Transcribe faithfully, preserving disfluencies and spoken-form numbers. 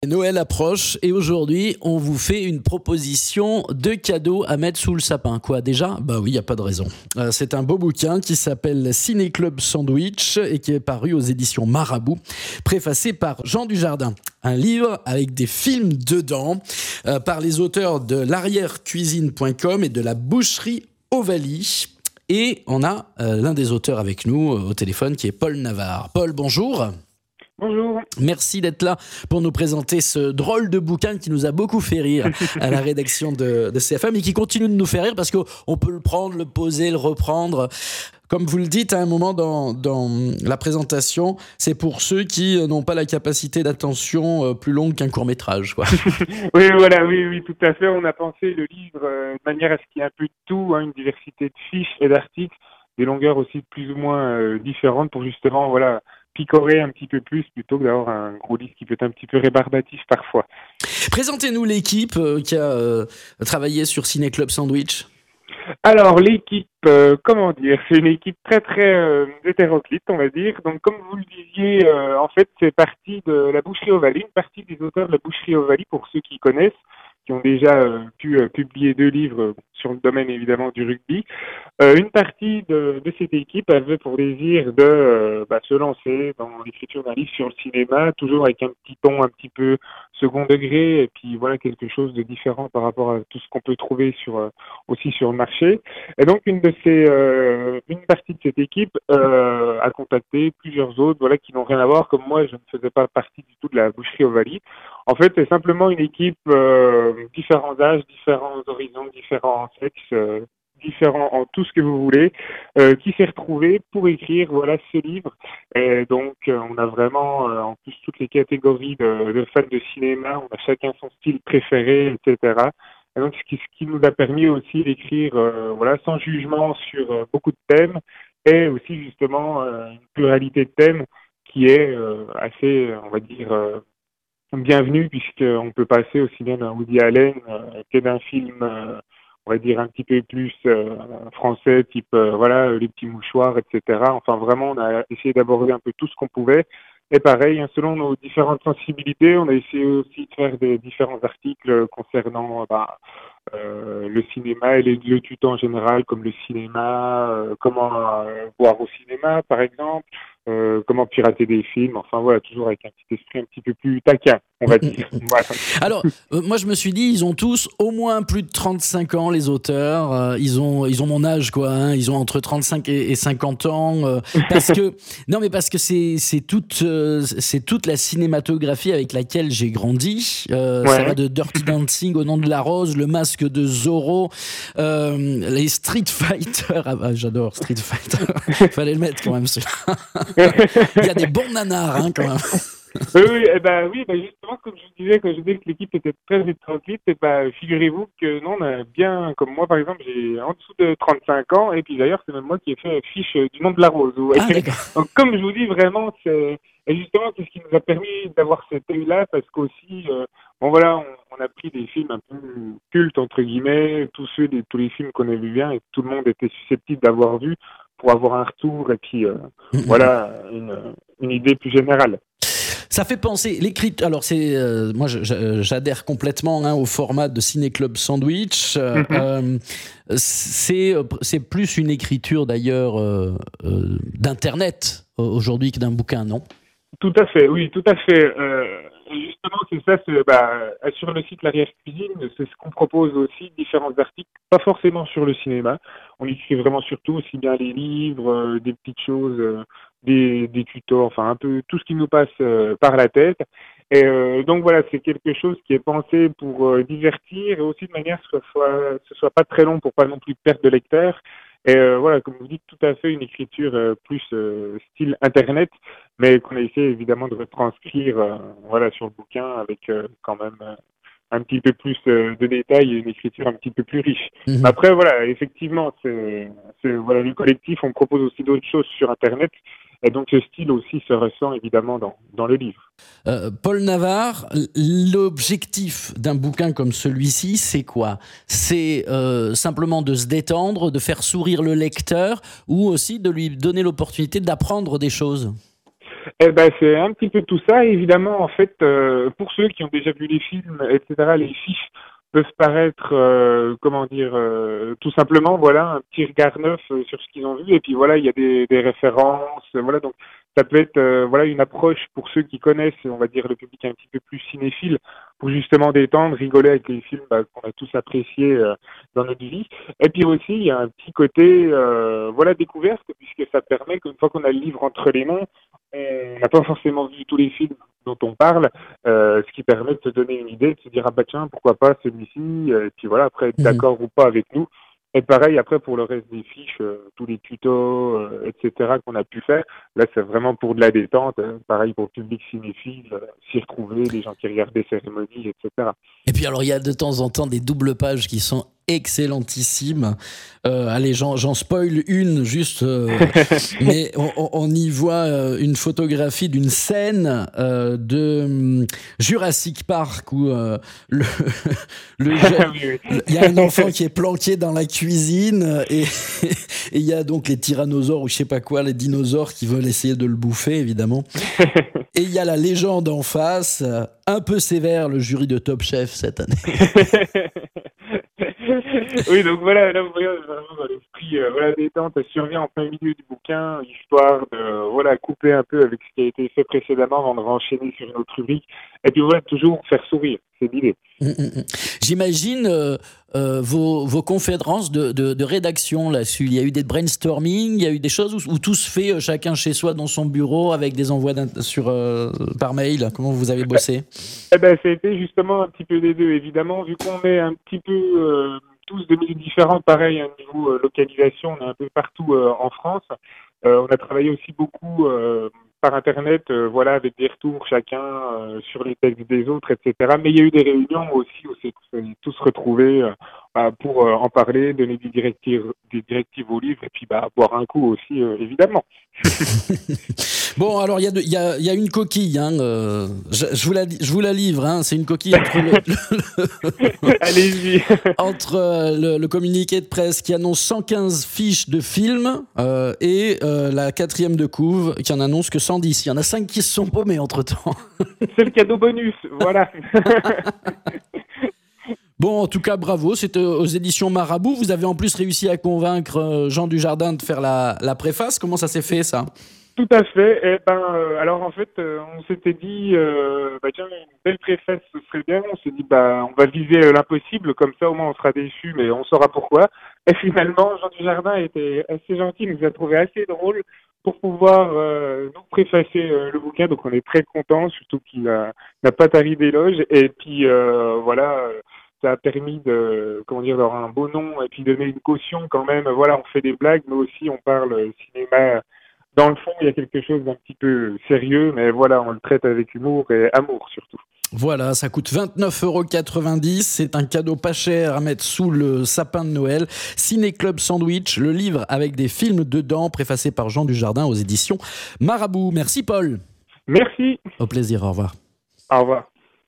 Noël approche et aujourd'hui, on vous fait une proposition de cadeau à mettre sous le sapin. Quoi déjà ? Bah oui, il n'y a pas de raison. Euh, c'est un beau bouquin qui s'appelle Ciné Club Sandwich et qui est paru aux éditions Marabout, préfacé par Jean Dujardin. Un livre avec des films dedans euh, par les auteurs de l'arrière cuisine point com et de la boucherie Ovalie. Et on a euh, l'un des auteurs avec nous euh, au téléphone qui est Paul Navarre. Paul, bonjour. Bonjour. Merci d'être là pour nous présenter ce drôle de bouquin qui nous a beaucoup fait rire à la rédaction de, de C F M et qui continue de nous faire rire parce qu'on peut le prendre, le poser, le reprendre. Comme vous le dites à un moment dans, dans la présentation, c'est pour ceux qui n'ont pas la capacité d'attention plus longue qu'un court-métrage, quoi. Oui, voilà, oui, oui, tout à fait. On a pensé le livre euh, de manière à ce qu'il y ait un peu de tout, hein, une diversité de fiches et d'articles, des longueurs aussi plus ou moins euh, différentes pour justement, voilà, picorer un petit peu plus plutôt que d'avoir un gros livre qui peut être un petit peu rébarbatif parfois. Présentez-nous l'équipe euh, qui a euh, travaillé sur Ciné Club Sandwich. Alors l'équipe, euh, comment dire, c'est une équipe très très euh, hétéroclite, on va dire. Donc comme vous le disiez, euh, en fait c'est parti de la boucherie Ovalie, une partie des auteurs de la boucherie Ovalie, pour ceux qui connaissent, qui ont déjà euh, pu euh, publier deux livres sur le domaine évidemment du rugby. Euh, une partie de, de cette équipe avait pour désir de euh, bah, se lancer dans l'écriture d'un livre sur le cinéma, toujours avec un petit ton un petit peu second degré, et puis voilà, quelque chose de différent par rapport à tout ce qu'on peut trouver sur euh, aussi sur le marché. Et donc une de ces euh, une partie de cette équipe euh, a contacté plusieurs autres, voilà, qui n'ont rien à voir. Comme moi, je ne faisais pas partie du tout de la boucherie Ovalie. En fait, c'est simplement une équipe, euh, différents âges, différents horizons, différents sexes, euh, différents en tout ce que vous voulez, euh, qui s'est retrouvée pour écrire, voilà, ce livre. Et donc, euh, on a vraiment, euh, en plus, toutes les catégories de, de fans de cinéma, on a chacun son style préféré, et cetera. Et donc, ce qui, ce qui nous a permis aussi d'écrire, euh, voilà, sans jugement sur euh, beaucoup de thèmes, et aussi justement euh, une pluralité de thèmes qui est euh, assez, on va dire, euh, bienvenue, puisqu'on peut passer aussi bien d'un Woody Allen euh, que d'un film, euh, on va dire, un petit peu plus euh, français, type, euh, voilà, Les Petits Mouchoirs, et cetera. Enfin, vraiment, on a essayé d'aborder un peu tout ce qu'on pouvait. Et pareil, hein, selon nos différentes sensibilités, on a essayé aussi de faire des différents articles concernant bah, euh, le cinéma et les lieux tuto en général, comme le cinéma, euh, comment euh, voir au cinéma, par exemple, euh, comment pirater des films, enfin voilà, toujours avec un petit esprit un petit peu plus taquin, on va dire. Voilà. Alors, euh, moi je me suis dit, ils ont tous au moins plus de trente-cinq ans, les auteurs, euh, ils, ont, ils ont mon âge, quoi, hein, ils ont entre trente-cinq et, et cinquante ans, euh, parce que, non mais parce que c'est, c'est, toute, euh, c'est toute la cinématographie avec laquelle j'ai grandi, euh, ouais. Ça va de Dirty Dancing au Nom de la Rose, Le Masque de Zorro, euh, les Street Fighter, ah, bah, j'adore Street Fighter, fallait le mettre quand même celui-là. Il y a des bons nanars, hein, quand même. Oui, oui, eh ben, oui ben justement, comme je vous disais, quand je disais que l'équipe était très hétéroclite, eh ben, figurez-vous que non, on a bien, comme moi par exemple, j'ai en dessous de trente-cinq ans, et puis d'ailleurs, c'est même moi qui ai fait la fiche du Nom de la Rose. Ah, donc, comme je vous dis, vraiment, c'est, et justement, c'est ce qui nous a permis d'avoir cet œil-là, parce qu'aussi, euh, bon voilà, on, on a pris des films un peu cultes, entre guillemets, tous ceux, des, tous les films qu'on a vus bien, et tout le monde était susceptible d'avoir vu, pour avoir un retour, et puis, euh, voilà, une, une idée plus générale. Ça fait penser, l'écriture, alors c'est, euh, moi je, je, j'adhère complètement hein, au format de Ciné Club Sandwich, euh, mm-hmm. euh, c'est, c'est plus une écriture d'ailleurs euh, euh, d'internet aujourd'hui que d'un bouquin, non ? Tout à fait, oui, tout à fait. Euh, justement, c'est ça, c'est, bah, sur le site L'Arrière Cuisine, c'est ce qu'on propose aussi, différents articles, pas forcément sur le cinéma. On écrit vraiment sur tout, aussi bien les livres, euh, des petites choses, euh, des, des tutos, enfin un peu tout ce qui nous passe euh, par la tête. Et euh, donc voilà, c'est quelque chose qui est pensé pour euh, divertir et aussi de manière à ce que ce soit, ce soit pas très long pour pas non plus perdre de lecteurs. Et euh, voilà, comme vous dites, tout à fait une écriture euh, plus euh, style internet, mais qu'on a essayé évidemment de retranscrire euh, voilà, sur le bouquin avec euh, quand même euh, un petit peu plus euh, de détails et une écriture un petit peu plus riche. Mmh. Après, voilà, effectivement, c'est, c'est, voilà, le collectif, on propose aussi d'autres choses sur internet. Et donc ce style aussi se ressent évidemment dans, dans le livre. Euh, Paul Navarre, l'objectif d'un bouquin comme celui-ci, c'est quoi ? C'est euh, simplement de se détendre, de faire sourire le lecteur ou aussi de lui donner l'opportunité d'apprendre des choses ? Eh ben, c'est un petit peu tout ça. Évidemment, en fait, euh, pour ceux qui ont déjà vu les films, et cetera, les fiches peuvent paraître, euh, comment dire, euh, tout simplement, voilà, un petit regard neuf euh, sur ce qu'ils ont vu. Et puis voilà, il y a des, des références, euh, voilà. Donc, ça peut être, euh, voilà, une approche pour ceux qui connaissent, on va dire, le public un petit peu plus cinéphile, pour justement détendre, rigoler avec les films bah, qu'on a tous appréciés euh, dans notre vie. Et puis aussi, il y a un petit côté, euh, voilà, découverte, puisque ça permet qu'une fois qu'on a le livre entre les mains, on n'a pas forcément vu tous les films dont on parle, euh, ce qui permet de se donner une idée, de se dire ah bah tiens pourquoi pas celui-ci, et puis voilà après être Mhm. d'accord ou pas avec nous. Et pareil après pour le reste des fiches, euh, tous les tutos, euh, et cetera qu'on a pu faire, là c'est vraiment pour de la détente, hein. Pareil pour le public cinéphile, euh, s'y retrouver, les gens qui regardent des cérémonies, et cetera. Et puis alors il y a de temps en temps des doubles pages qui sont excellentissimes. Euh, allez, j'en, j'en spoil une juste, euh, mais on, on- on y voit euh, une photographie d'une scène euh, de hum, Jurassic Park où euh, le, le jeune- Oui, oui. le- il y a un enfant qui est planqué dans la cuisine et et il y a donc les tyrannosaures ou je sais pas quoi, les dinosaures qui veulent essayer de le bouffer évidemment. Et il y a la légende en face, euh, un peu sévère, le jury de Top Chef cette année. Oui, donc voilà, là vous voyez vraiment dans l'esprit, euh, voilà, détente, ça survient en plein milieu du bouquin, histoire de, euh, voilà, couper un peu avec ce qui a été fait précédemment avant de renchaîner sur une autre rubrique. Et puis voilà, toujours faire sourire, c'est l'idée. Mm, mm, mm. J'imagine euh, euh, vos, vos conférences de, de, de rédaction là-dessus. Il y a eu des brainstorming, il y a eu des choses où, où tout se fait euh, chacun chez soi dans son bureau avec des envois d'in- sur, euh, par mail. Comment vous avez bossé? Eh ben, ça a été justement un petit peu des deux, évidemment, vu qu'on est un petit peu euh, tous de milieux différents, pareil, à niveau euh, localisation, on est un peu partout euh, en France. Euh, on a travaillé aussi beaucoup euh, par Internet, euh, voilà, avec des retours chacun euh, sur les textes des autres, et cetera. Mais il y a eu des réunions aussi où c'est on s'est tous retrouvés euh, bah, pour euh, en parler, donner des directives, des directives au livre, et puis bah, boire un coup aussi, euh, évidemment. Bon, alors il y, a de- il y, a, il y a une coquille. Hein, euh, je, je vous la, je vous la livre. Hein, c'est une coquille entre le, Allez-y. entre euh, le, le communiqué de presse qui annonce cent quinze fiches de films euh, et euh, la quatrième de couve qui en annonce que cent dix. Il y en a cinq qui se sont paumés entre-temps. C'est le cadeau bonus, voilà. Bon, en tout cas, bravo. C'était aux éditions Marabout. Vous avez en plus réussi à convaincre euh, Jean Dujardin de faire la, la préface. Comment ça s'est fait, ça? Tout à fait. Eh ben, euh, alors en fait, euh, on s'était dit, euh, bah tiens, une belle préface, ce serait bien. On s'est dit, bah, on va viser euh, l'impossible, comme ça au moins on sera déçus, mais on saura pourquoi. Et finalement, Jean Dujardin était assez gentil, il nous a trouvé assez drôle pour pouvoir euh, nous préfacer euh, le bouquin. Donc on est très contents, surtout qu'il a- n'a pas tari d'éloges. Et puis euh, voilà. euh, Ça a permis de, comment dire, d'avoir un beau nom et puis donner une caution quand même. Voilà, on fait des blagues, mais aussi on parle euh, cinéma. Dans le fond, il y a quelque chose d'un petit peu sérieux, mais voilà, on le traite avec humour et amour surtout. Voilà, ça coûte vingt-neuf euros quatre-vingt-dix. C'est un cadeau pas cher à mettre sous le sapin de Noël. Ciné Club Sandwich, le livre avec des films dedans, préfacé par Jean Dujardin aux éditions Marabout. Merci Paul. Merci. Au plaisir, au revoir. Au revoir.